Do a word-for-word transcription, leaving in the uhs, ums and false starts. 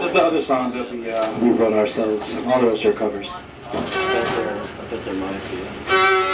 was the other song that we uh, we wrote ourselves. All the rest are covers. I bet there, I bet there might be.